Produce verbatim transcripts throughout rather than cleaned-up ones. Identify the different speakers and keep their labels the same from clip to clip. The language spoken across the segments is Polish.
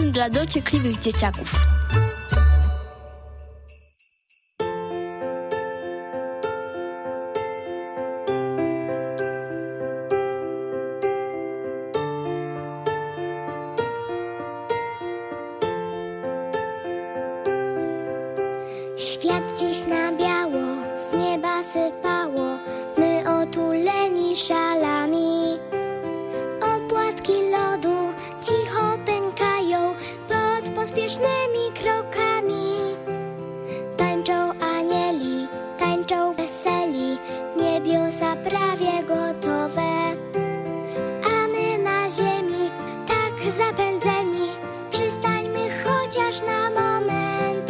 Speaker 1: programem dla dociekliwych dzieciaków.
Speaker 2: Świat dziś na biało, z nieba sypało, my otuleni szalami. Opłatki lodu cicho pękają pod pospiesznymi krokami. Tańczą anieli, tańczą weseli, niebiosa prawie gotowe. A my na ziemi tak zapędzeni, przystańmy chociaż na moment.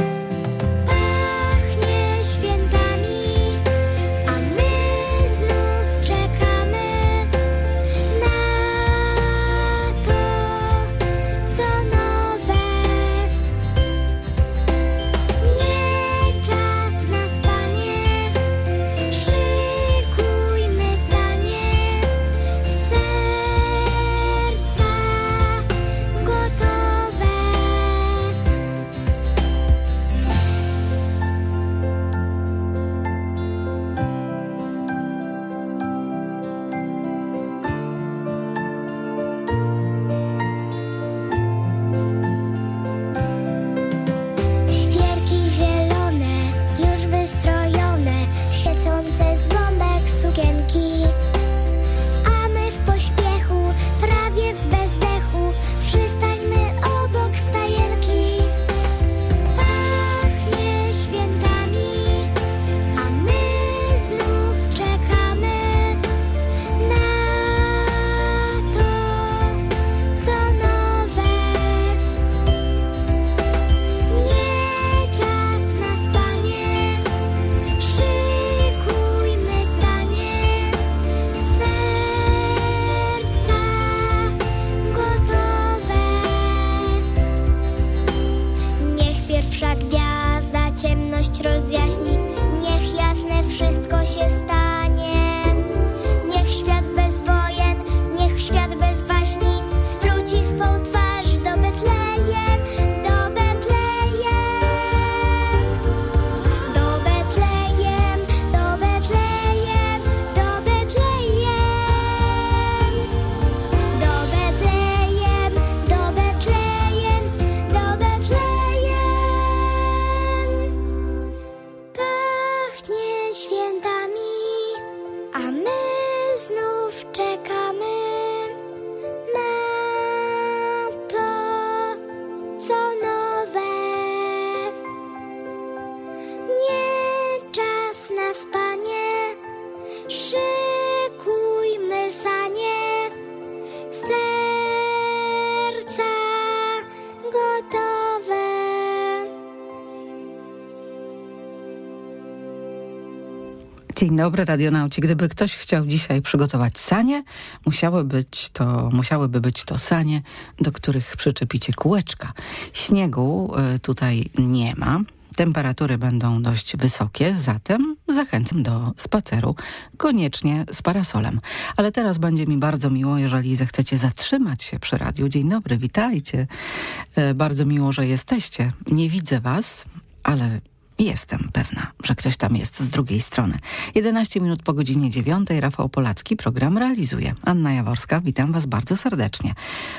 Speaker 3: Dzień dobry, radionauci. Gdyby ktoś chciał dzisiaj przygotować sanie, musiały być to, musiałyby być to sanie, do których przyczepicie kółeczka. Śniegu y, tutaj nie ma. Temperatury będą dość wysokie, zatem zachęcam do spaceru, koniecznie z parasolem. Ale teraz będzie mi bardzo miło, jeżeli zechcecie zatrzymać się przy radiu. Dzień dobry, witajcie. Y, bardzo miło, że jesteście. Nie widzę was, ale jestem pewna, że ktoś tam jest z drugiej strony. jedenaście minut po godzinie dziewiątej. Rafał Polacki program realizuje. Anna Jaworska, witam was bardzo serdecznie.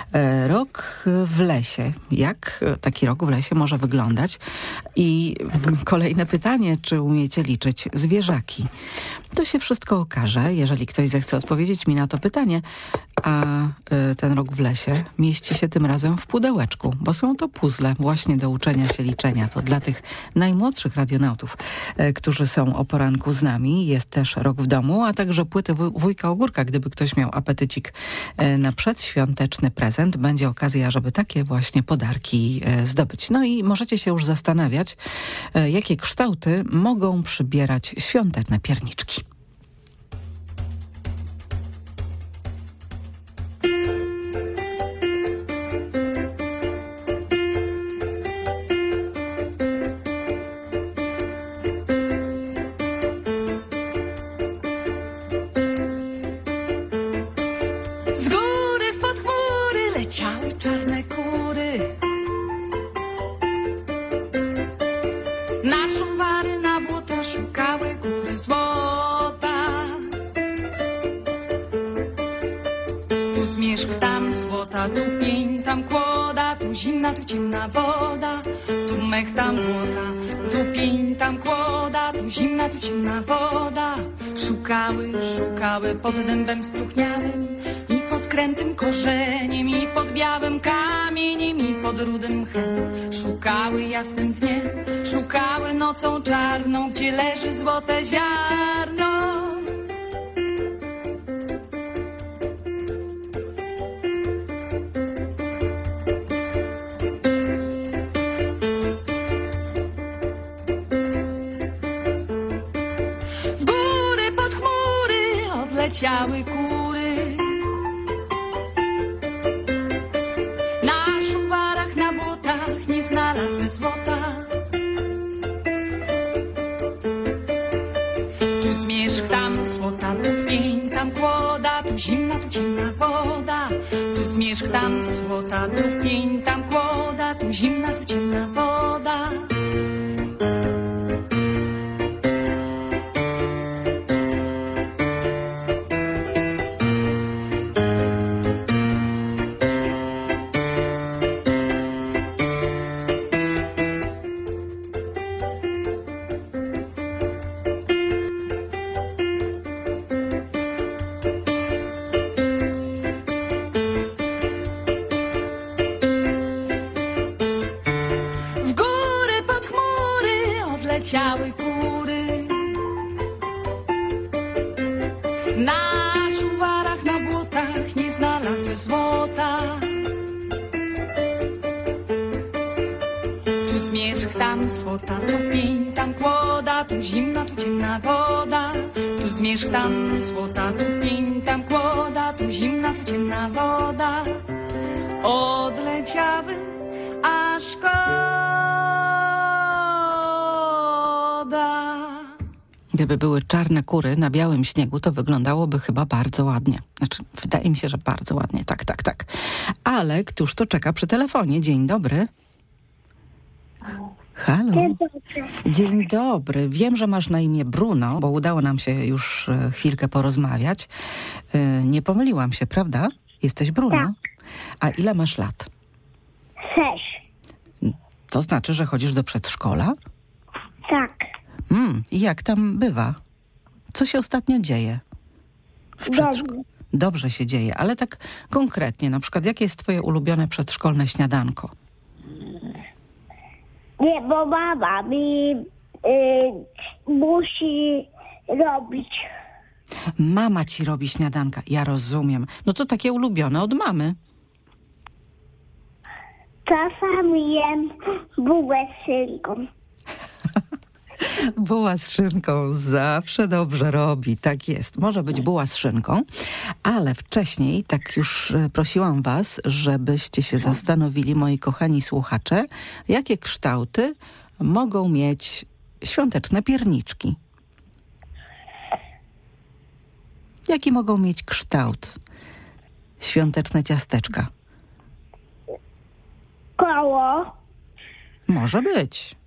Speaker 3: E, rok w lesie. Jak taki rok w lesie może wyglądać? I kolejne pytanie, czy umiecie liczyć zwierzaki? To się wszystko okaże, jeżeli ktoś zechce odpowiedzieć mi na to pytanie, a y, ten rok w lesie mieści się tym razem w pudełeczku, bo są to puzzle właśnie do uczenia się liczenia. To dla tych najmłodszych radionautów, y, którzy są o poranku z nami. Jest też Rok w domu, a także płyty Wujka Ogórka. Gdyby ktoś miał apetycik y, na przedświąteczny prezent, będzie okazja, żeby takie właśnie podarki y, zdobyć. No i możecie się już zastanawiać, y, jakie kształty mogą przybierać świąteczne pierniczki.
Speaker 4: Z góry, spod chmury leciały czarne kury. złota, tu pień, tam kłoda, tu zimna, tu ciemna woda, tu mech, tam młota, tu pień, tam kłoda, tu zimna, tu ciemna woda. Szukały, szukały pod dębem spróchniałym i pod krętym korzeniem, i pod białym kamieniem, i pod rudym mchem. Szukały jasnym dniem, szukały nocą czarną, gdzie leży złote ziarno. W góry pod chmury odleciały kury. Na szuwarach, na błotach nie znalazły złota. Tu zmierzch, tam złota, tu pień, tam kłoda, tu zimna, tu ciemna woda. Tu zmierzch, tam złota, tu pień, tam kłoda, tu zimna, tu ciemna woda. Leciały kury. Na szuwarach, na błotach nie znalazły złota. Tu zmierzch, tam złota, tu pień, tam kłoda, tu zimna, tu ciemna woda. Tu zmierzch, tam złota, tu pień, tam kłoda, tu zimna, tu ciemna woda. Odleciały aż
Speaker 3: Gdyby były czarne kury na białym śniegu, to wyglądałoby chyba bardzo ładnie. Znaczy, wydaje mi się, że bardzo ładnie. Tak, tak, tak. Ale któż to czeka przy telefonie? Dzień dobry. Halo.
Speaker 2: Dzień dobry.
Speaker 3: Dzień dobry. Wiem, że masz na imię Bruno, bo udało nam się już chwilkę porozmawiać. Nie pomyliłam się, prawda? Jesteś Bruno?
Speaker 2: Tak.
Speaker 3: A ile masz lat?
Speaker 2: Sześć.
Speaker 3: To znaczy, że chodzisz do przedszkola?
Speaker 2: Tak.
Speaker 3: Mm, i jak tam bywa? Co się ostatnio dzieje w przedszkolu?
Speaker 2: Dobrze.
Speaker 3: Dobrze się dzieje, ale tak konkretnie, na przykład jakie jest twoje ulubione przedszkolne śniadanko?
Speaker 2: Nie, bo mama mi y, musi robić.
Speaker 3: Mama ci robi śniadanka, ja rozumiem. No to takie ulubione od mamy.
Speaker 2: Czasami jem bułę z szynką.
Speaker 3: Buła z szynką zawsze dobrze robi, tak jest. Może być buła z szynką, ale wcześniej tak już prosiłam was, żebyście się zastanowili, moi kochani słuchacze, jakie kształty mogą mieć świąteczne pierniczki. Jaki mogą mieć kształt świąteczne ciasteczka?
Speaker 2: Koło.
Speaker 3: Może być.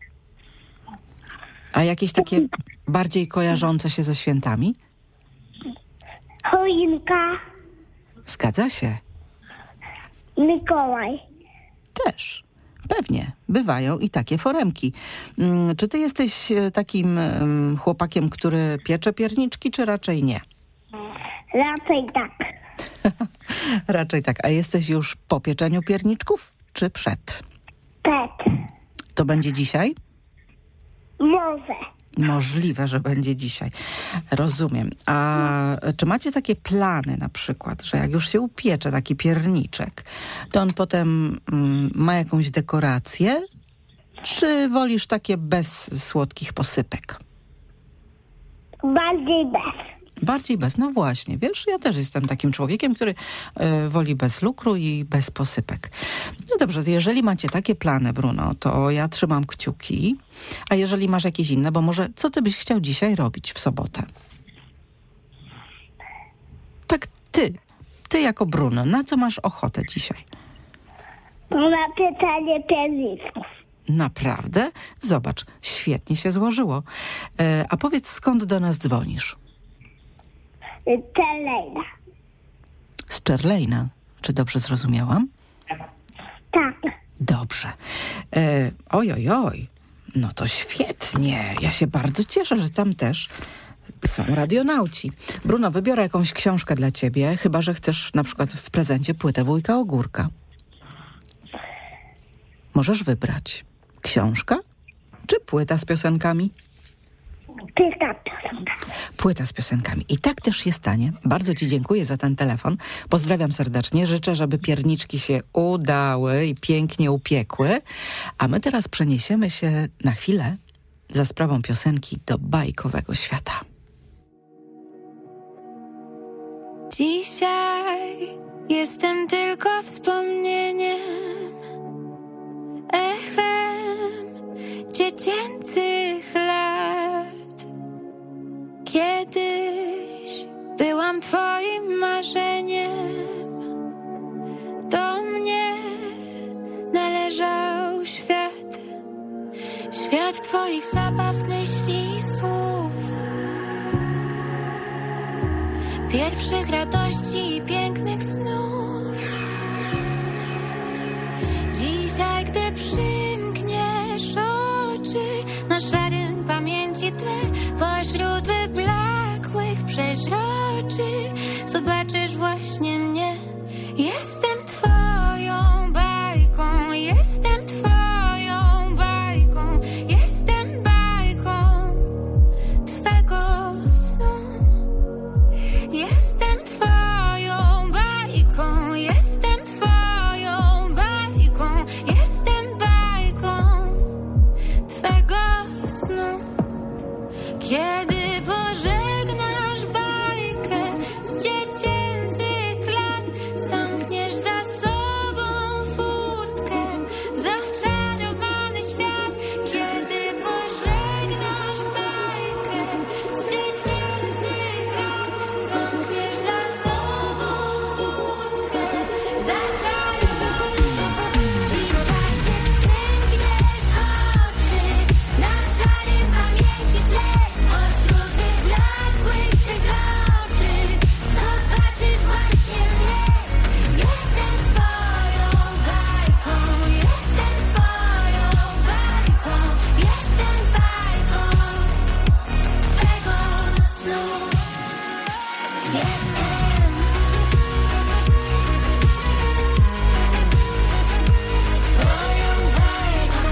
Speaker 3: A jakieś takie bardziej kojarzące się ze świętami?
Speaker 2: Choinka.
Speaker 3: Zgadza się.
Speaker 2: Mikołaj.
Speaker 3: Też. Pewnie. Bywają i takie foremki. Mm, czy ty jesteś takim um, chłopakiem, który piecze pierniczki, czy raczej nie?
Speaker 2: Raczej tak.
Speaker 3: Raczej tak. A jesteś już po pieczeniu pierniczków, czy przed?
Speaker 2: Pet.
Speaker 3: To będzie dzisiaj?
Speaker 2: Może.
Speaker 3: Możliwe, że będzie dzisiaj. Rozumiem. A czy macie takie plany na przykład, że jak już się upiecze taki pierniczek, to on potem mm, ma jakąś dekorację? Czy wolisz takie bez słodkich posypek?
Speaker 2: Bardziej bez.
Speaker 3: Bardziej bez. No właśnie, wiesz, ja też jestem takim człowiekiem, który y, woli bez lukru i bez posypek. No dobrze, jeżeli macie takie plany, Bruno, to ja trzymam kciuki. A jeżeli masz jakieś inne, bo może co ty byś chciał dzisiaj robić w sobotę? Tak ty, ty jako Bruno, na co masz ochotę dzisiaj?
Speaker 2: Na pieczenie pierniczków.
Speaker 3: Naprawdę? Zobacz, świetnie się złożyło. E, a powiedz, skąd do nas dzwonisz?
Speaker 2: Telejna.
Speaker 3: Z Czerlejna. Czy dobrze zrozumiałam?
Speaker 2: Tak.
Speaker 3: Dobrze. E, oj, oj, oj. No to świetnie. Ja się bardzo cieszę, że tam też są radionauci. Bruno, wybiorę jakąś książkę dla ciebie, chyba że chcesz na przykład w prezencie płytę Wujka Ogórka. Możesz wybrać książka czy płyta z piosenkami?
Speaker 2: Płyta piosenka.
Speaker 3: Płyta z piosenkami. I tak też się stanie. Bardzo ci dziękuję za ten telefon. Pozdrawiam serdecznie. Życzę, żeby pierniczki się udały i pięknie upiekły. A my teraz przeniesiemy się na chwilę za sprawą piosenki do bajkowego świata.
Speaker 1: Dzisiaj jestem tylko wspomnieniem, echem dziecięcych lat. Kiedyś byłam twoim marzeniem, do mnie należał świat. Świat twoich zabaw, myśli i słów, pierwszych radości i pięknych snów. Dzisiaj, gdy przymkniesz oczy na szarym pamięci tle, pośród wyblakłych przeźroczy zobaczysz właśnie mnie. Jestem twoją bajką, jestem twoją bajką, jestem bajką twego snu. Jestem twoją bajką, jestem twoją bajką, jestem bajką twego snu. Kiedy pożegnasz bajkę z dziecięcych lat, zamkniesz za sobą furtkę, zaczarowany świat. Kiedy pożegnasz bajkę z dziecięcych lat, zamkniesz za sobą furtkę, zaczarowany świat. Dzisiaj, gdy przymkniesz oczy na szarym pamięci tle, pośród wyblakłych przeźroczy zobaczysz właśnie mnie. Jestem twoją bajką, jestem twoją bajką, jestem bajką twego snu. Jestem twoją bajką.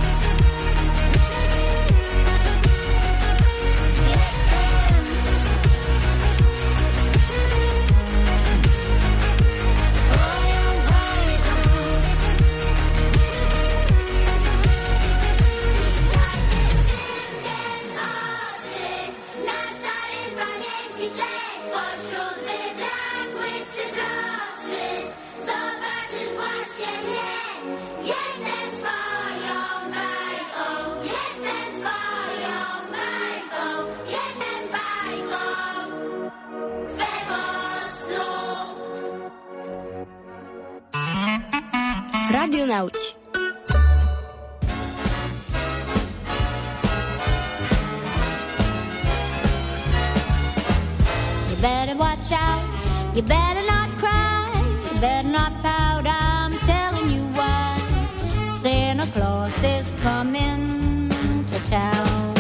Speaker 1: Na szarym pamięci tle, pośród wyblakłych przeźroczy zobaczysz właśnie mnie. Jestem twoją bajką, jestem twoją bajką, jestem bajką twego snu.
Speaker 5: Radionauci.
Speaker 6: You better watch out, you better not cry, you better not pout, I'm telling you why. Santa Claus is coming to town.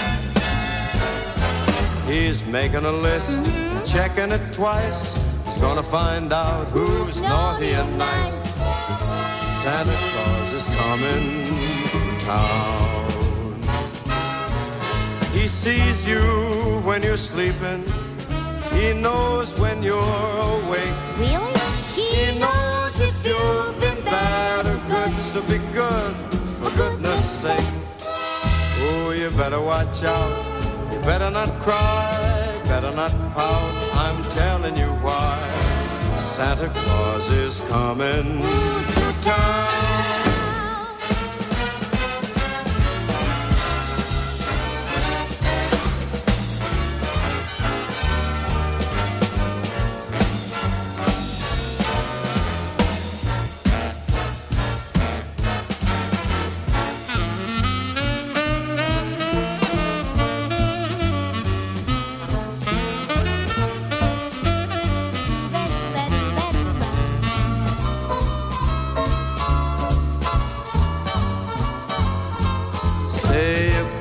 Speaker 7: He's making a list, checking it twice. He's gonna find out who's naughty and nice. Santa Claus is coming to town. He sees you when you're sleeping. He knows when you're awake.
Speaker 6: Really?
Speaker 7: He knows if you've been bad or good, so be good, for goodness sake. Oh, you better watch out. You better not cry, better not pout. I'm telling you why. Santa Claus is coming to town.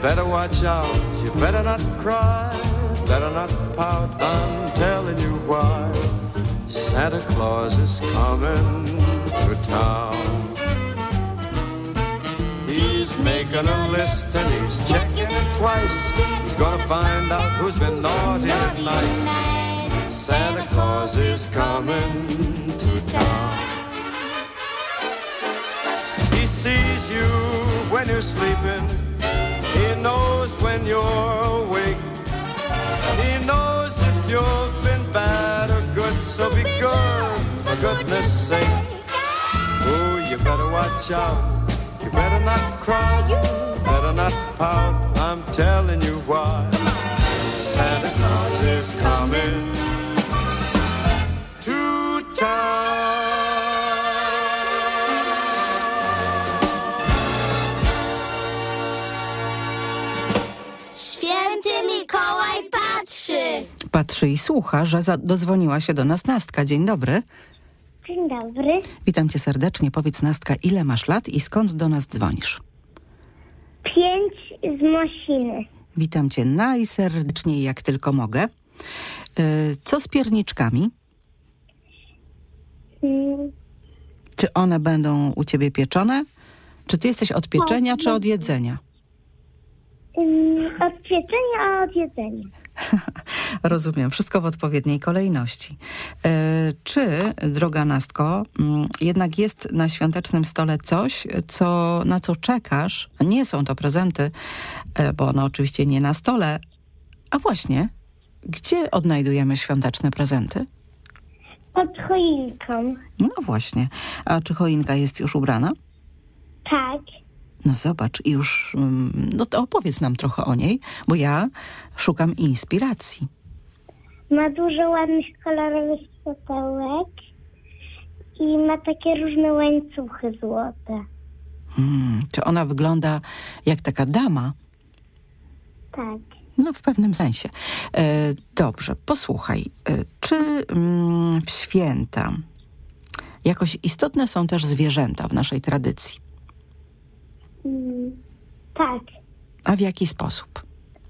Speaker 7: better watch out, you better not cry, better not pout, I'm telling you why. Santa Claus is coming to town. He's making a list and he's checking it twice. He's gonna find out who's been naughty and nice. Santa Claus is coming to town. He sees you when you're sleeping. He knows when you're awake. He knows if you've been bad or good, so be good, for goodness sake. Oh, you better watch out, you better not cry, better not pout, I'm telling you why. Santa Claus is coming to town.
Speaker 6: Święty Mikołaj patrzy.
Speaker 3: Patrzy i słucha, że za- dodzwoniła się do nas Nastka. Dzień dobry.
Speaker 2: Dzień dobry.
Speaker 3: Witam cię serdecznie. Powiedz, Nastka, ile masz lat i skąd do nas dzwonisz?
Speaker 2: Pięć z Mosiny.
Speaker 3: Witam cię najserdeczniej, jak tylko mogę. Yy, co z pierniczkami?
Speaker 2: Mm,
Speaker 3: Czy one będą u ciebie pieczone? Czy ty jesteś od pieczenia, czy od jedzenia?
Speaker 2: mm, Od pieczenia, a od jedzenia.
Speaker 3: Rozumiem, wszystko w odpowiedniej kolejności. E, czy, droga Nastko, m, jednak jest na świątecznym stole coś, co, na co czekasz? Nie są to prezenty, e, bo one oczywiście nie na stole. A właśnie, gdzie odnajdujemy świąteczne prezenty?
Speaker 2: Pod choinką.
Speaker 3: No właśnie. A czy choinka jest już ubrana?
Speaker 2: Tak.
Speaker 3: No zobacz, i już, mm, no to opowiedz nam trochę o niej, bo ja szukam inspiracji.
Speaker 2: Ma dużo ładnych, kolorowych światełek i ma takie różne łańcuchy złote.
Speaker 3: Hmm, czy ona wygląda jak taka dama?
Speaker 2: Tak.
Speaker 3: No w pewnym sensie. E, dobrze, posłuchaj. E, czy mm, w święta jakoś istotne są też zwierzęta w naszej tradycji?
Speaker 2: Mm, tak.
Speaker 3: A w jaki sposób?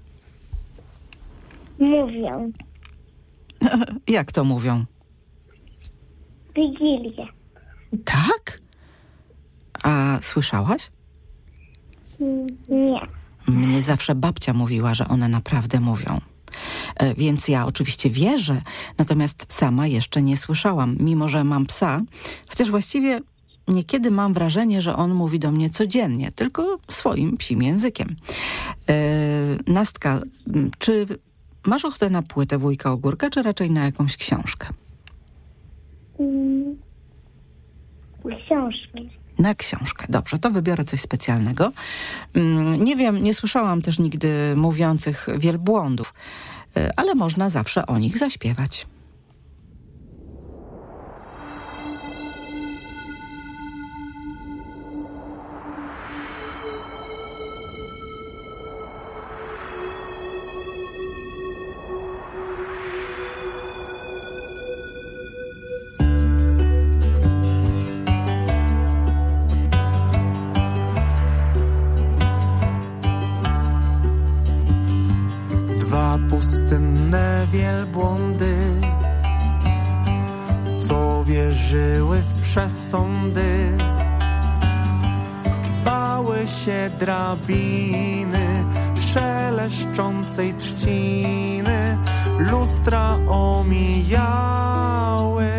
Speaker 2: Mówią.
Speaker 3: Jak to mówią?
Speaker 2: Wigilię.
Speaker 3: Tak? A słyszałaś?
Speaker 2: Mm, nie.
Speaker 3: Mnie zawsze babcia mówiła, że one naprawdę mówią. E, Więc ja oczywiście wierzę, natomiast sama jeszcze nie słyszałam, mimo że mam psa, chociaż właściwie niekiedy mam wrażenie, że on mówi do mnie codziennie, tylko swoim psim językiem. E, Nastka, m, czy masz ochotę na płytę Wujka Ogórka, czy raczej na jakąś książkę?
Speaker 2: Mm, książkę.
Speaker 3: Na książkę. Dobrze, to wybiorę coś specjalnego. Mm, Nie wiem, nie słyszałam też nigdy mówiących wielbłądów, y, ale można zawsze o nich zaśpiewać.
Speaker 5: Dwa pustynne wielbłądy, co wierzyły w przesądy, bały się drabiny, szeleszczącej trzciny, lustra omijały,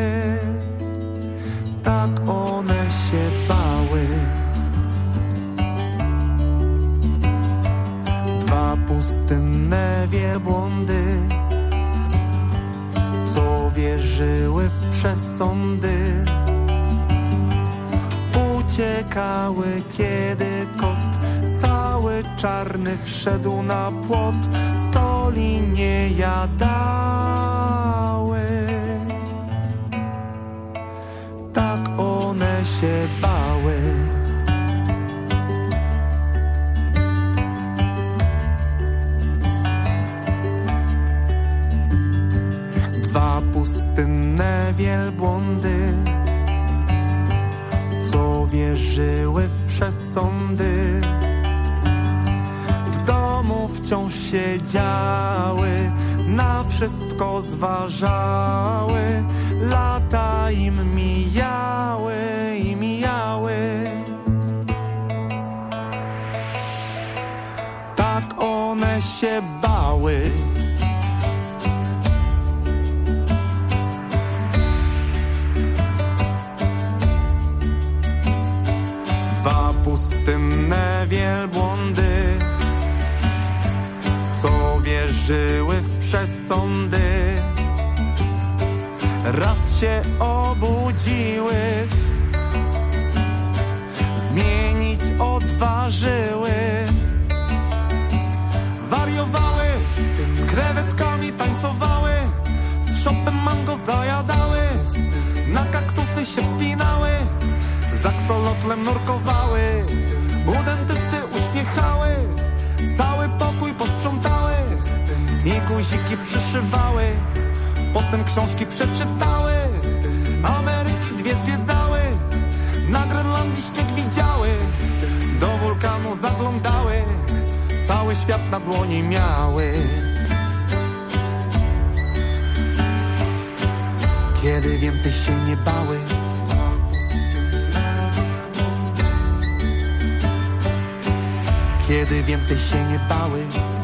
Speaker 5: tak one się bały. Dwa pustynne wielbłądy, co wierzyły w przesądy, uciekały, kiedy kot cały czarny wszedł na płot, soli nie jadały. Tak one się bały. Dwa pustynne wielbłądy, co wierzyły w przesądy, w dom wciąż siedziały, na wszystko zważały, lata im mijały i mijały. Tak one się bały. Dwa pustynne wielbłądy, co wierzyły w przesądy, raz się obudziły, zmienić odważyły. Wariowały, z krewetkami tańcowały, z szopem mango zajadały, na kaktusy się wspinały, z aksolotlem nurkowały, u dentysty uśmiechały, cały pokój posprzątały i guziki przyszywały. Potem książki przeczytały, Ameryki dwie zwiedzały, na Grenlandii śnieg widziały, do wulkanu zaglądały, cały świat na dłoni miały. Kiedy więcej się nie bały, kiedy więcej się nie bały.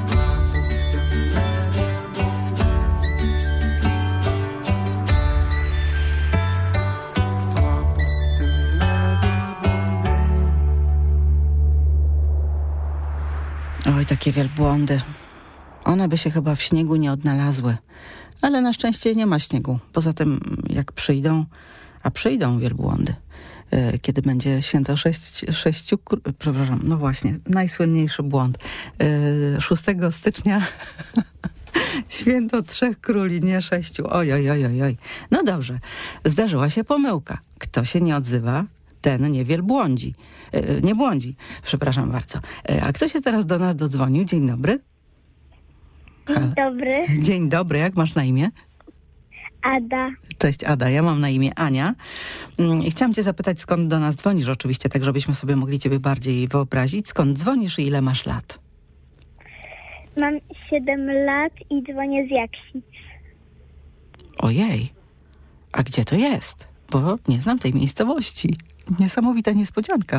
Speaker 3: Oj, takie wielbłądy. One by się chyba w śniegu nie odnalazły. Ale na szczęście nie ma śniegu. Poza tym, jak przyjdą, a przyjdą wielbłądy, kiedy będzie święto sześć, sześciu, przepraszam, no właśnie, najsłynniejszy błąd. szóstego stycznia święto trzech króli, nie sześciu. Oj, oj, oj, oj, oj. No dobrze, zdarzyła się pomyłka. Kto się nie odzywa, ten nie wielbłądzi. Nie błądzi, przepraszam bardzo. A kto się teraz do nas dodzwonił? Dzień dobry.
Speaker 2: Dzień dobry.
Speaker 3: Dzień dobry, jak masz na imię?
Speaker 2: Ada.
Speaker 3: Cześć Ada, ja mam na imię Ania. I chciałam cię zapytać, skąd do nas dzwonisz, oczywiście, tak żebyśmy sobie mogli ciebie bardziej wyobrazić. Skąd dzwonisz i ile masz lat?
Speaker 2: Mam siedem lat i dzwonię z Jaksic.
Speaker 3: Ojej, a gdzie to jest? Bo nie znam tej miejscowości. Niesamowita niespodzianka.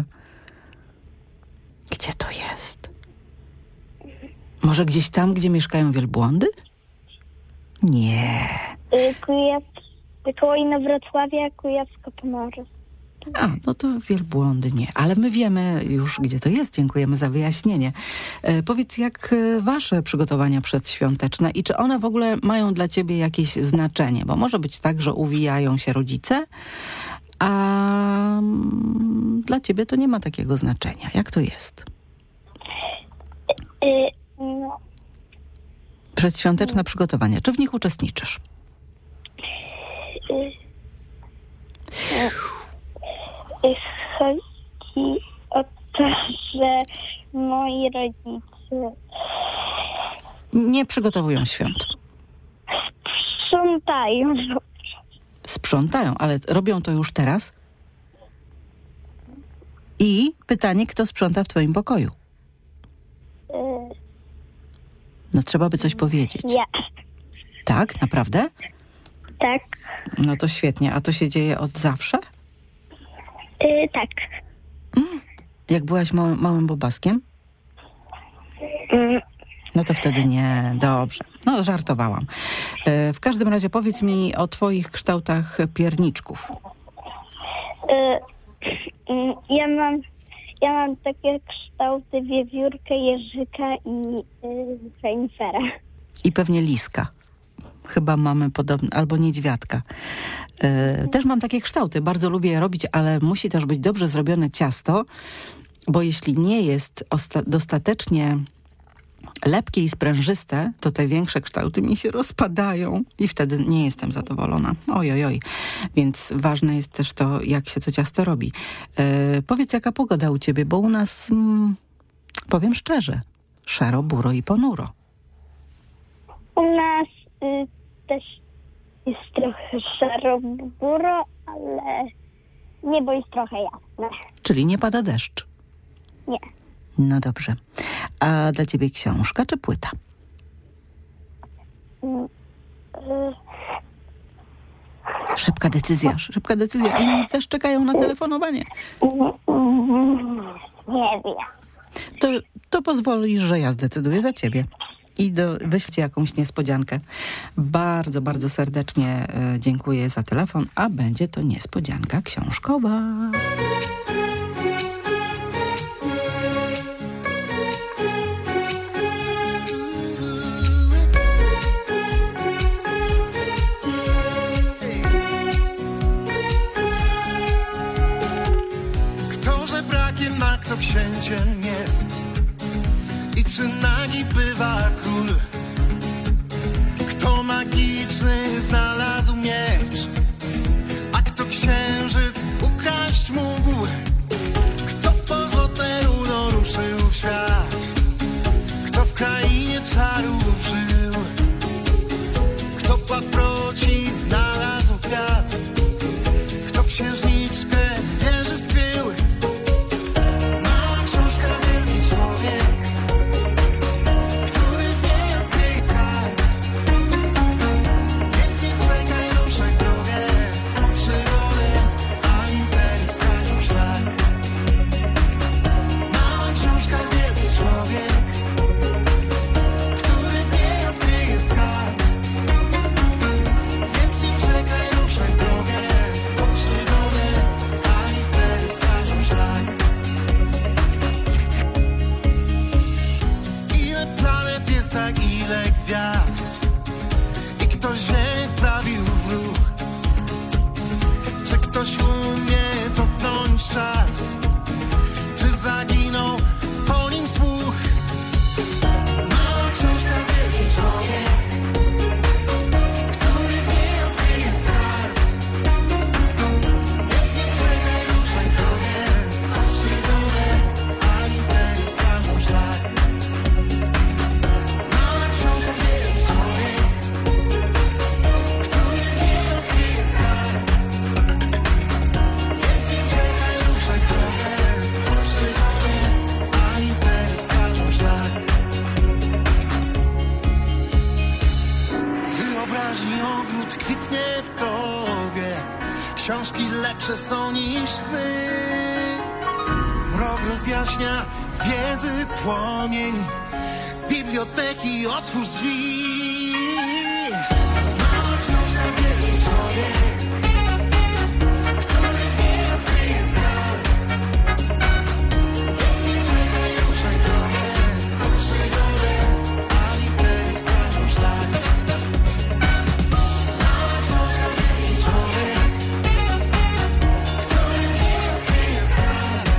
Speaker 3: Gdzie to jest? Może gdzieś tam, gdzie mieszkają wielbłądy? Nie.
Speaker 2: Y, Kujaw... Koło Inowrocławia, Kujawsko-Pomorskie.
Speaker 3: A, no to wielbłądy nie. Ale my wiemy już, gdzie to jest. Dziękujemy za wyjaśnienie. E, powiedz, jak wasze przygotowania przedświąteczne i czy one w ogóle mają dla ciebie jakieś znaczenie? Bo może być tak, że uwijają się rodzice, a dla ciebie to nie ma takiego znaczenia. Jak to jest?
Speaker 2: Y, no.
Speaker 3: Przedświąteczne przygotowania. Czy w nich uczestniczysz?
Speaker 2: Y, y, y, chodzi o to, że moi rodzice
Speaker 3: Nie przygotowują świąt.
Speaker 2: sprzątają.
Speaker 3: Sprzątają, ale robią to już teraz? I pytanie, kto sprząta w twoim pokoju?
Speaker 2: Y,
Speaker 3: No trzeba by coś powiedzieć.
Speaker 2: ja.
Speaker 3: Tak? Naprawdę?
Speaker 2: Tak.
Speaker 3: No to świetnie. A to się dzieje od zawsze?
Speaker 2: Y, tak.
Speaker 3: Jak byłaś małym, małym bobaskiem?
Speaker 2: Y,
Speaker 3: No to wtedy nie. Dobrze. No żartowałam. E, w każdym razie powiedz mi o twoich kształtach pierniczków.
Speaker 2: y, y, ja mam ja mam takie kształty wiewiórkę, jeżyka i y, renifera.
Speaker 3: I pewnie liska. Chyba mamy podobne, albo niedźwiadka. E, też mam takie kształty. Bardzo lubię je robić, ale musi też być dobrze zrobione ciasto, bo jeśli nie jest osta- dostatecznie lepkie i sprężyste, to te większe kształty mi się rozpadają i wtedy nie jestem zadowolona. Oj, oj, oj. Więc ważne jest też to, jak się to ciasto robi. E, powiedz, jaka pogoda u ciebie, bo u nas, mm, powiem szczerze, szaro, buro i ponuro.
Speaker 2: U nas y, też jest trochę szaro-buro, ale niebo jest trochę jasne.
Speaker 3: Czyli nie pada deszcz.
Speaker 2: Nie.
Speaker 3: No dobrze. A dla ciebie książka czy płyta? Szybka decyzja, szybka decyzja. Inni też czekają na telefonowanie.
Speaker 2: Nie wiem.
Speaker 3: To, to pozwolisz, że ja zdecyduję za ciebie. I do, wyślę ci jakąś niespodziankę. Bardzo, bardzo serdecznie e, dziękuję za telefon, a będzie to niespodzianka książkowa.
Speaker 5: Kto żebrakiem, a kto księciem jest? I czy nagi bywa król? Kto magiczny znalazł miecz? A kto księżyc ukraść mógł? Kto po złote runo ruszył w świat? Kto w krainie czarów żył? Kto paproci znalazł kwiat? Kto księżniczkę wieży skrył? Mała książka, wielki człowiek, który w niej odkryje skarb. Więc nie czekaj, ruszaj w drogę po przygodę, a imperium wskażą szlak. Mała książka, wielki człowiek, który w niej odkryje skarb. Więc nie czekaj, ruszaj w drogę po przygodę, a imperium wskażą szlak. Ile planet jest, tak ile gwiazd, i ktoś ziemię wprawił w ruch. Czy ktoś umie cofnąć czas? Czy zaginął po nim słuch? Mała książka, wielki człowiek, który w niej odkryje skarb. Więc nie czekaj, ruszaj w drogę po przygodę, a imperium wskażą szlak. Mała książka, wielki człowiek, który w niej odkryje skarb. Więc nie czekaj, ruszaj w drogę po przygodę, a imperium wskażą szlak. Wyobraźni ogród kwitnie w tobie. Książki lepsze są niż sny. Mrok rozjaśnia wiedzy płomień. Biblioteki otwórz drzwi. Mała książka, wielki człowiek, który w niej odkryje skarb. Więc nie czekaj, ruszaj w drogę po przygodę, a imperium wskażą szlak. Mała książka, wielki człowiek, który w niej odkryje skarb.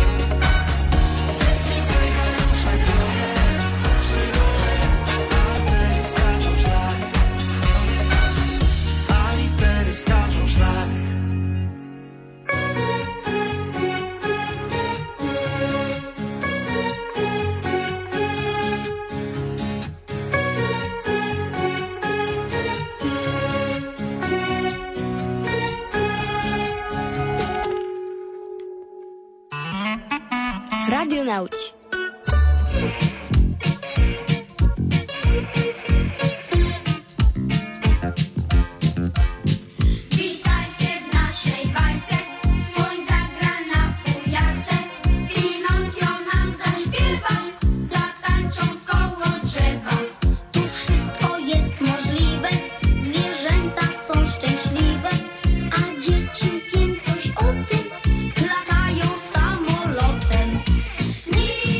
Speaker 5: Więc nie czekaj, ruszaj w drogę po przygodę, a imperium wskażą szlak. A imperium wskażą szlak.
Speaker 1: Radionauci.
Speaker 8: Witajcie w naszej bajce, słoń zagra na fujarce, Pinokio nam zaśpiewa, zatańczą wkoło drzewa.
Speaker 6: Tu wszystko jest możliwe, zwierzęta są szczęśliwe, a dzieci wiem coś o tym, latają samolotem.
Speaker 8: Nic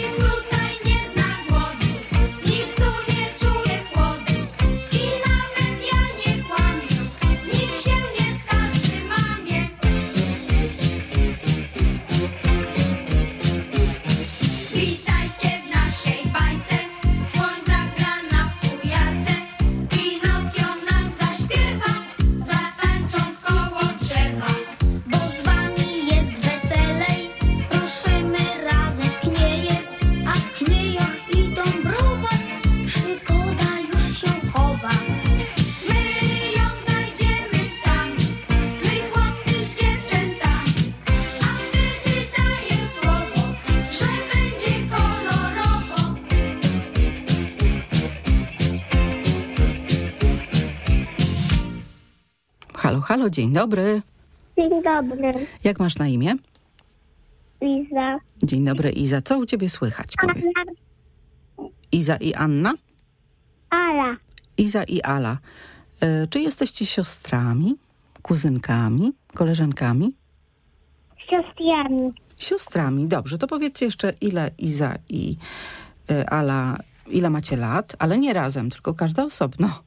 Speaker 3: Halo, halo, dzień dobry.
Speaker 2: Dzień dobry,
Speaker 3: Jak masz na imię?
Speaker 2: Liza.
Speaker 3: Dzień dobry, Iza. Co u ciebie słychać? Powiedz.
Speaker 2: Ala.
Speaker 3: Iza i Anna?
Speaker 2: Ala.
Speaker 3: Iza i Ala. E, czy jesteście siostrami, kuzynkami, koleżankami?
Speaker 2: Siostrami.
Speaker 3: Siostrami. Dobrze, to powiedzcie jeszcze, ile Iza i e, Ala, ile macie lat, ale nie razem, tylko każda osobno.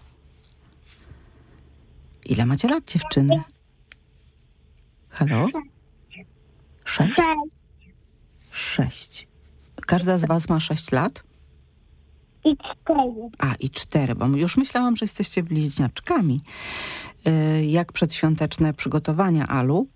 Speaker 3: Ile macie lat, dziewczyny? Halo? Sześć?
Speaker 2: Sześć.
Speaker 3: Sześć. Każda z was ma sześć lat?
Speaker 2: I cztery.
Speaker 3: A, i cztery, bo już myślałam, że jesteście bliźniaczkami. Yy, jak przedświąteczne przygotowania, Alu?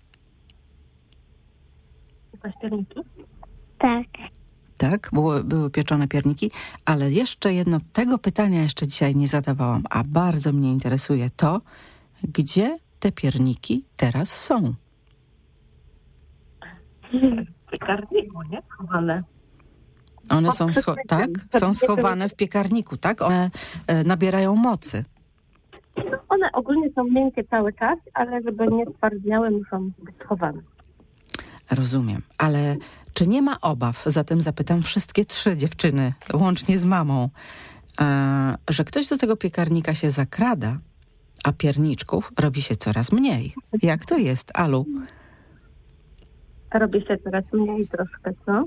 Speaker 2: Październiki? Tak.
Speaker 3: Tak, były, były pieczone pierniki, ale jeszcze jedno, tego pytania jeszcze dzisiaj nie zadawałam, a bardzo mnie interesuje to, gdzie te pierniki teraz są?
Speaker 9: W piekarniku, nie? Schowane.
Speaker 3: One są, scho- tak? Są schowane w piekarniku, tak? One e, nabierają mocy.
Speaker 9: No, one ogólnie są miękkie cały czas, ale żeby nie stwardniały, muszą być schowane.
Speaker 3: Rozumiem, ale czy nie ma obaw, zatem zapytam wszystkie trzy dziewczyny, łącznie z mamą, e, że ktoś do tego piekarnika się zakrada, a pierniczków robi się coraz mniej. Jak to jest, Alu?
Speaker 9: Robi się coraz mniej troszkę, co?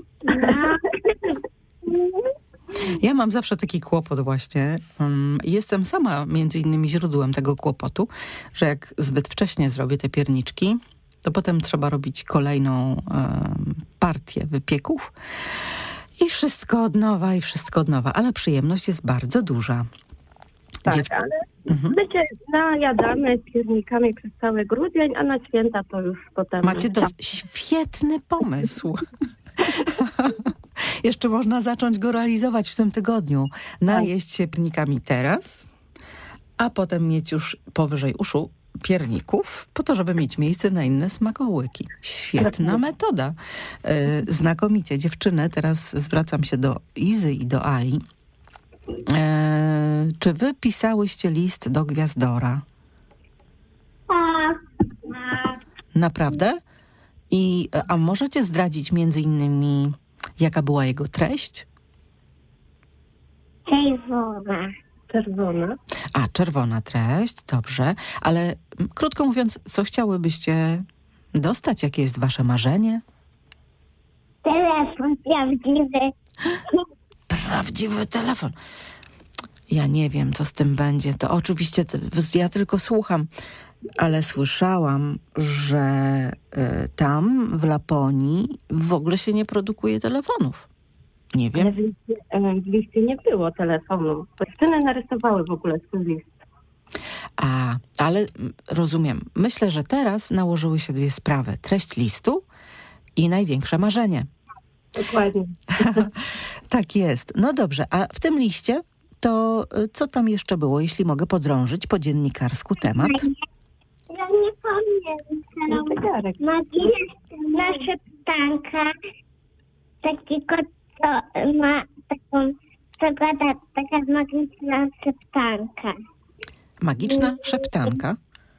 Speaker 3: Ja mam zawsze taki kłopot właśnie. Um, jestem sama między innymi źródłem tego kłopotu, że jak zbyt wcześnie zrobię te pierniczki, to potem trzeba robić kolejną um, partię wypieków i wszystko od nowa, i wszystko od nowa. Ale przyjemność jest bardzo duża.
Speaker 9: Tak,
Speaker 3: Dziew-
Speaker 9: ale
Speaker 3: Mhm.
Speaker 9: my się najadamy piernikami przez cały grudzień, a na święta to już potem...
Speaker 3: Macie dos- świetny pomysł. Jeszcze można zacząć go realizować w tym tygodniu. Najeść się piernikami teraz, a potem mieć już powyżej uszu pierników, po to, żeby mieć miejsce na inne smakołyki. Świetna metoda. E, znakomicie. Dziewczyny, teraz zwracam się do Izy i do Ali. E, czy wy pisałyście list do Gwiazdora?
Speaker 2: Tak.
Speaker 3: Naprawdę? I, a możecie zdradzić między innymi, jaka była jego treść?
Speaker 2: Czerwona.
Speaker 9: Czerwone.
Speaker 3: A, czerwona treść, dobrze. Ale m, krótko mówiąc, co chciałybyście dostać? Jakie jest wasze marzenie?
Speaker 2: Telefon prawdziwy.
Speaker 3: Prawdziwy telefon. Ja nie wiem, co z tym będzie. To oczywiście t- ja tylko słucham, ale słyszałam, że y, tam w Laponii w ogóle się nie produkuje telefonów. Nie
Speaker 9: Ale
Speaker 3: wiem.
Speaker 9: w liście, e, w liście nie było telefonu. Dziewczyny narysowały w ogóle swój list.
Speaker 3: A, ale mm, rozumiem. Myślę, że teraz nałożyły się dwie sprawy. Treść listu i największe marzenie.
Speaker 9: Dokładnie.
Speaker 3: Tak jest. No dobrze, a w tym liście to y, co tam jeszcze było, jeśli mogę podrążyć po dziennikarsku temat?
Speaker 2: Ja nie pamiętam.
Speaker 9: Zegarek.
Speaker 2: Magiczna szeptanka. Takiego, co ma taką, co gada, taka magiczna szeptanka.
Speaker 3: Magiczna szeptanka.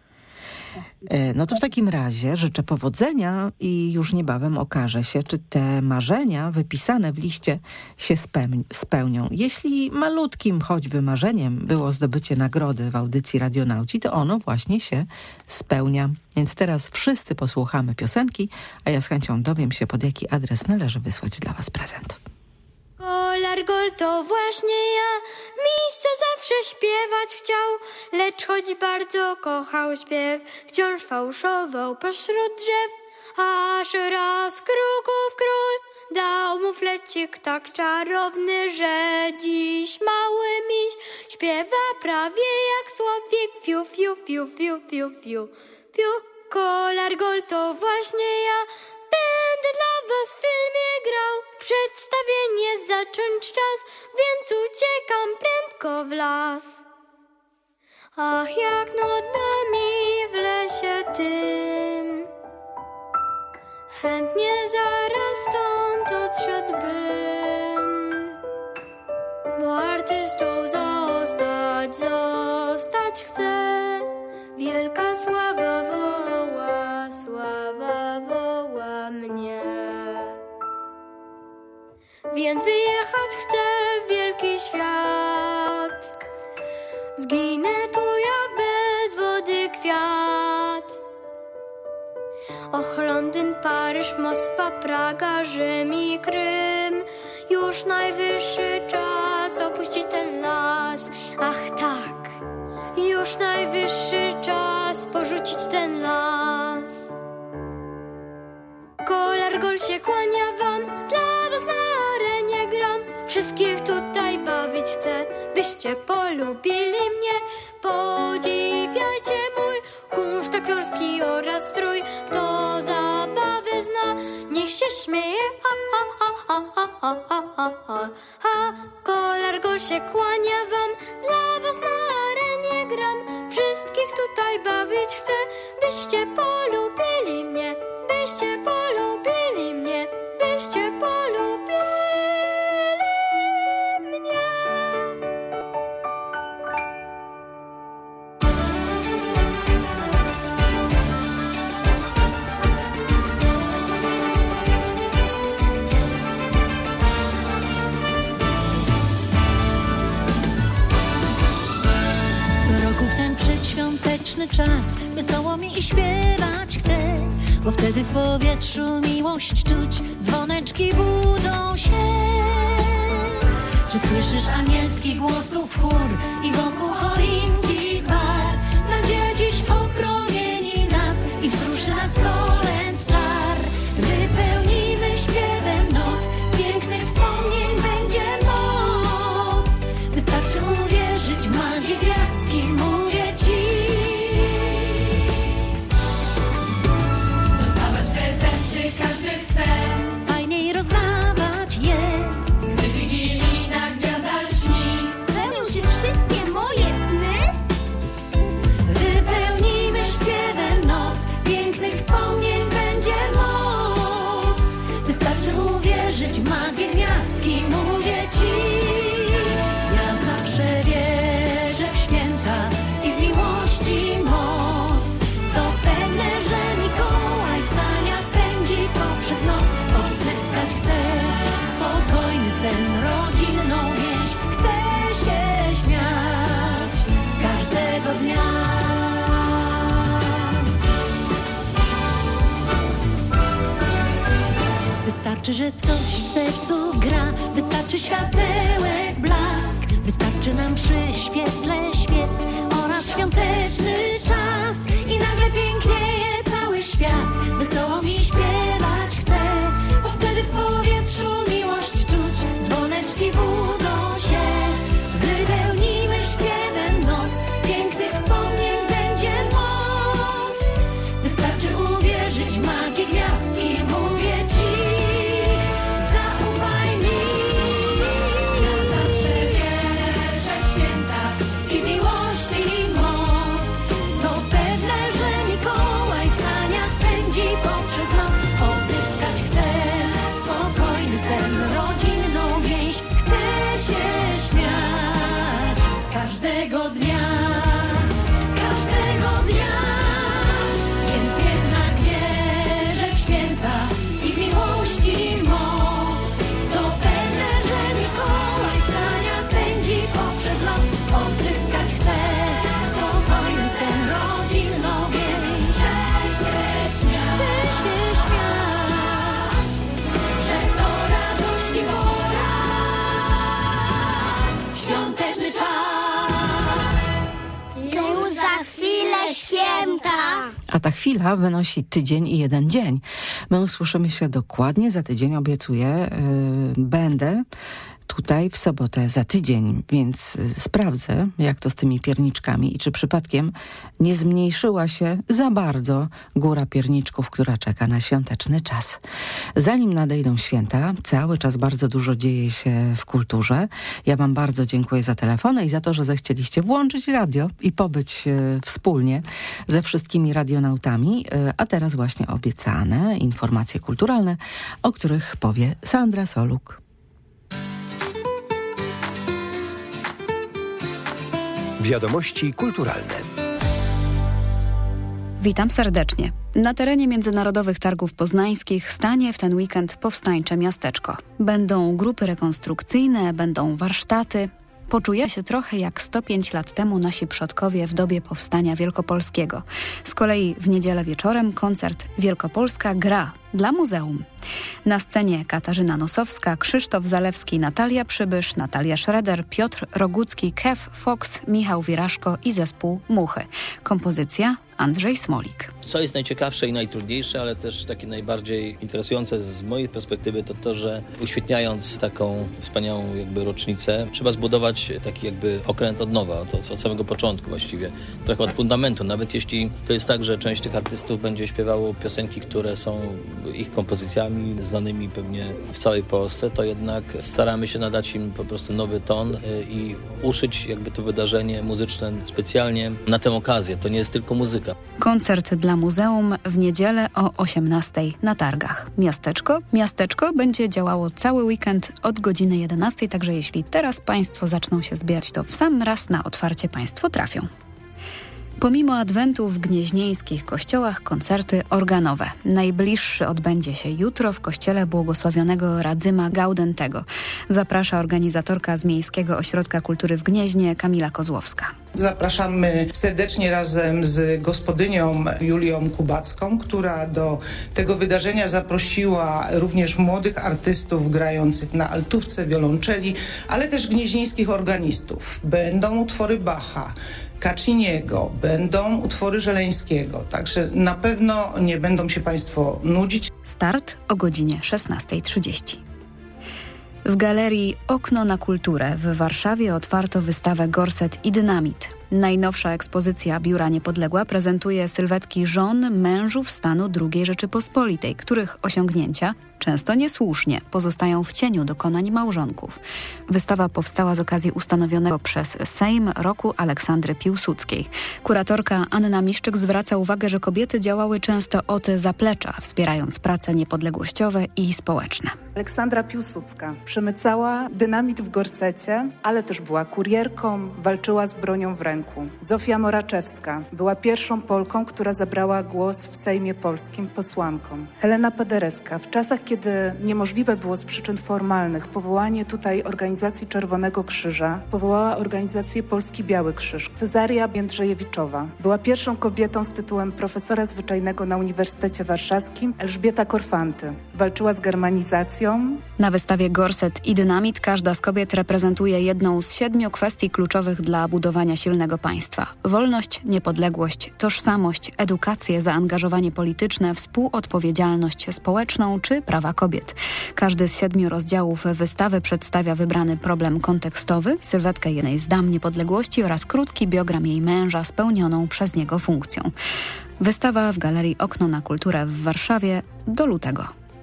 Speaker 3: E, No to w takim razie życzę powodzenia i już niebawem okaże się, czy te marzenia wypisane w liście się speł- spełnią. Jeśli malutkim choćby marzeniem było zdobycie nagrody w audycji Radionauci, to ono właśnie się spełnia. Więc teraz wszyscy posłuchamy piosenki, a ja z chęcią dowiem się, pod jaki adres należy wysłać dla was prezent.
Speaker 1: Kolar Gol to właśnie ja, miejsce zawsze śpiewać chciał, lecz choć bardzo kochał śpiew, wciąż fałszował pośród drzew. Aż raz kruków król dał mu flecik tak czarowny, że dziś mały miś śpiewa prawie jak słowik. Fiu, fiu, fiu, fiu, fiu, fiu, fiu. Kolar Gol to właśnie ja, będę dla was w filmie grał. Przedstawienie zacząć czas, więc uciekam prędko w las. Ach, jak nudno mi w lesie tym, chętnie zaraz stąd odszedłbym, bo artystą zostać, zostać chcę. Wielka sława woła, sława woła mnie. Więc wyjechać chcę w wielki świat. Zginę tu jak bez wody kwiat. Och, Londyn, Paryż, Moskwa, Praga, Rzym i Krym. Już najwyższy czas opuścić ten las. Ach tak, już najwyższy czas porzucić ten las. Kolar gol się kłania wam, dla was na arenie gram. Wszystkich tutaj bawić chcę, byście polubili mnie. Podziwiajcie mój kunszt aktorski oraz strój. Kto zabawę zna, niech się śmieje. Ha, ha, ha, ha, ha, ha, ha, ha, ha. Kolar gol się kłania wam, dla was na arenie gram. Wszystkich tutaj bawić chcę, byście polubili mnie. Byście polubili mnie, byście polubili mnie.
Speaker 10: Co roku w ten przedświąteczny czas wesoło mi i śpiewać chcę, bo wtedy w powietrzu miłość czuć, dzwoneczki budzą się. Czy słyszysz anielskich głosów chór i wokół choinki gwar? Nadzieja dziś opromieni nas i wzruszy nas kolęd czar. Wypełnimy śpiewem noc, pięknych wspomnień będzie moc. Wystarczy uwierzyć w magię gwiazdki, mówię ci.
Speaker 4: Każdy chce
Speaker 10: Fajniej rozdawać je,
Speaker 4: gdy wigilijna gwiazda lśni.
Speaker 8: Spełnią się wszystkie moje sny.
Speaker 10: wypełnimy śpiewem noc, pięknych wspomnień będzie moc. Wystarczy uwierzyć w magię gwiazdki, mówię ci. Ja zawsze wierzę w święta i w miłości moc. To pewne, że Mikołaj w saniach pędzi poprzez noc. Odzyskać chcę spokojny sen, rodzinną więź. Chcę się śmiać każdego dnia. Wystarczy, że coś w sercu gra, wystarczy światełek blask, wystarczy nam przy świetle świec oraz świąteczny czas. I nagle pięknieje cały świat, wesoło mi śpiewać chcę, bo wtedy w powietrzu miłość czuć, dzwoneczki budzą się. Wypełnimy śpiewem noc, pięknych wspomnień będzie moc. Wystarczy uwierzyć w magię gwiazdki, mówię ci. Zaufaj mi.
Speaker 4: Ja zawsze wierzę w święta i w miłości moc.
Speaker 10: To pewne, że Mikołaj w saniach pędzi poprzez noc. Odzyskać chcę spokojny sen, rodzinną więź. Chcę się śmiać każdego dnia, każdego dnia. Więc jednak wierzę w święta i w miłości moc. To pewne, że Mikołaj w saniach pędzi poprzez noc. Odzyskać chcę spokojny sen, rodzinną więź. Chcę się śmiać, chcę się śmiać, że to radości pora, świąteczny czas.
Speaker 8: Już za chwilę święta.
Speaker 3: A ta chwila wynosi tydzień i jeden dzień. My usłyszymy się dokładnie za tydzień, obiecuję. Yy, będę tutaj w sobotę za tydzień, więc y, sprawdzę, jak to z tymi pierniczkami i czy przypadkiem nie zmniejszyła się za bardzo góra pierniczków, która czeka na świąteczny czas. Zanim nadejdą święta, cały czas bardzo dużo dzieje się w kulturze. Ja wam bardzo dziękuję za telefony i za to, że zechcieliście włączyć radio i pobyć y, wspólnie ze wszystkimi radionautami. Y, a teraz właśnie obiecane informacje kulturalne, o których powie Sandra Soluk.
Speaker 11: Wiadomości kulturalne. Witam serdecznie. Na terenie Międzynarodowych Targów Poznańskich stanie w ten weekend powstańcze miasteczko. Będą grupy rekonstrukcyjne, będą warsztaty. Poczuje się trochę jak sto pięć lat temu nasi przodkowie w dobie powstania wielkopolskiego. Z kolei w niedzielę wieczorem koncert Wielkopolska gra dla muzeum. Na scenie Katarzyna Nosowska, Krzysztof Zalewski, Natalia Przybysz, Natalia Schroeder, Piotr Rogucki, Kev Fox, Michał Wiraszko i zespół Muchy. Kompozycja Andrzej Smolik.
Speaker 12: Co jest najciekawsze i najtrudniejsze, ale też takie najbardziej interesujące z mojej perspektywy, to to, że uświetniając taką wspaniałą jakby rocznicę, trzeba zbudować taki jakby okręt od nowa, to od samego początku właściwie, trochę od fundamentu. Nawet jeśli to jest tak, że część tych artystów będzie śpiewało piosenki, które są ich kompozycjami, znanymi pewnie w całej Polsce, to jednak staramy się nadać im po prostu nowy ton i uszyć jakby to wydarzenie muzyczne specjalnie na tę okazję. To nie jest tylko muzyka.
Speaker 11: Koncert dla muzeum w niedzielę o osiemnastej na targach. Miasteczko? Miasteczko będzie działało cały weekend od godziny jedenastej, także jeśli teraz Państwo zaczną się zbierać, to w sam raz na otwarcie Państwo trafią. Pomimo adwentu w gnieźnieńskich kościołach koncerty organowe. Najbliższy odbędzie się jutro w kościele błogosławionego Radzyma Gaudentego. Zaprasza organizatorka z Miejskiego Ośrodka Kultury w Gnieźnie Kamila Kozłowska.
Speaker 13: Zapraszamy serdecznie razem z gospodynią Julią Kubacką, która do tego wydarzenia zaprosiła również młodych artystów grających na altówce, wiolonczeli, ale też gnieźnieńskich organistów. Będą utwory Bacha, Kaczyniego, będą utwory Żeleńskiego, także na pewno nie będą się Państwo nudzić.
Speaker 11: Start o godzinie szesnasta trzydzieści. W galerii Okno na kulturę w Warszawie otwarto wystawę Gorset i Dynamit. Najnowsza ekspozycja Biura Niepodległa prezentuje sylwetki żon mężów stanu drugiej Rzeczypospolitej, których osiągnięcia, często niesłusznie, pozostają w cieniu dokonań małżonków. Wystawa powstała z okazji ustanowionego przez Sejm roku Aleksandry Piłsudskiej. Kuratorka Anna Miszczyk zwraca uwagę, że kobiety działały często od zaplecza, wspierając prace niepodległościowe i społeczne.
Speaker 14: Aleksandra Piłsudska przemycała dynamit w gorsecie, ale też była kurierką, walczyła z bronią w ręku. Zofia Moraczewska była pierwszą Polką, która zabrała głos w Sejmie Polskim posłanką. Helena Paderewska w czasach, kiedy niemożliwe było z przyczyn formalnych powołanie tutaj organizacji Czerwonego Krzyża, powołała organizację Polski Biały Krzyż. Cezaria Jędrzejewiczowa była pierwszą kobietą z tytułem profesora zwyczajnego na Uniwersytecie Warszawskim. Elżbieta Korfanty walczyła z germanizacją.
Speaker 11: Na wystawie Gorset i Dynamit każda z kobiet reprezentuje jedną z siedmiu kwestii kluczowych dla budowania silnego państwa. Wolność, niepodległość, tożsamość, edukację, zaangażowanie polityczne, współodpowiedzialność społeczną czy prawa kobiet. Każdy z siedmiu rozdziałów wystawy przedstawia wybrany problem kontekstowy, sylwetkę jednej z dam niepodległości oraz krótki biogram jej męża z pełnioną przez niego funkcją. Wystawa w Galerii Okno na kulturę w Warszawie do lutego.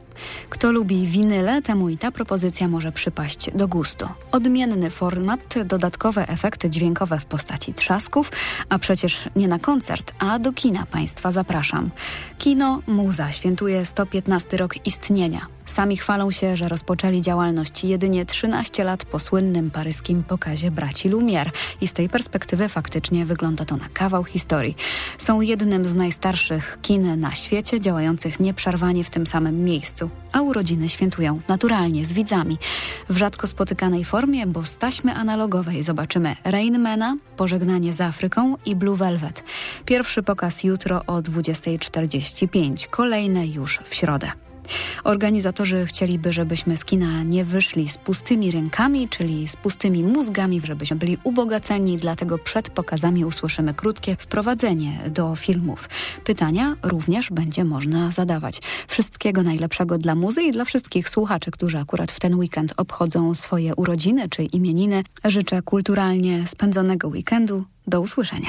Speaker 11: Kto lubi winyle, temu i ta propozycja może przypaść do gustu. Odmienny format, dodatkowe efekty dźwiękowe w postaci trzasków, a przecież nie na koncert, a do kina Państwa zapraszam. Kino Muza świętuje sto piętnasty rok istnienia. Sami chwalą się, że rozpoczęli działalność jedynie trzynaście lat po słynnym paryskim pokazie braci Lumière i z tej perspektywy faktycznie wygląda to na kawał historii. Są jednym z najstarszych kin na świecie, działających nieprzerwanie w tym samym miejscu, a urodziny świętują naturalnie z widzami. W rzadko spotykanej formie, bo z taśmy analogowej zobaczymy Rainmana, Pożegnanie z Afryką i Blue Velvet. Pierwszy pokaz jutro o dwudziesta czterdzieści pięć, kolejne już w środę. Organizatorzy chcieliby, żebyśmy z kina nie wyszli z pustymi rękami, czyli z pustymi mózgami, żebyśmy byli ubogaceni, dlatego przed pokazami usłyszymy krótkie wprowadzenie do filmów. Pytania również będzie można zadawać. Wszystkiego najlepszego dla muzy i dla wszystkich słuchaczy, którzy akurat w ten weekend obchodzą swoje urodziny czy imieniny. Życzę kulturalnie spędzonego weekendu. Do usłyszenia.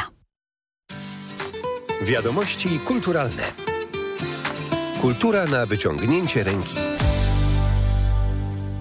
Speaker 15: Wiadomości kulturalne. Kultura na wyciągnięcie ręki.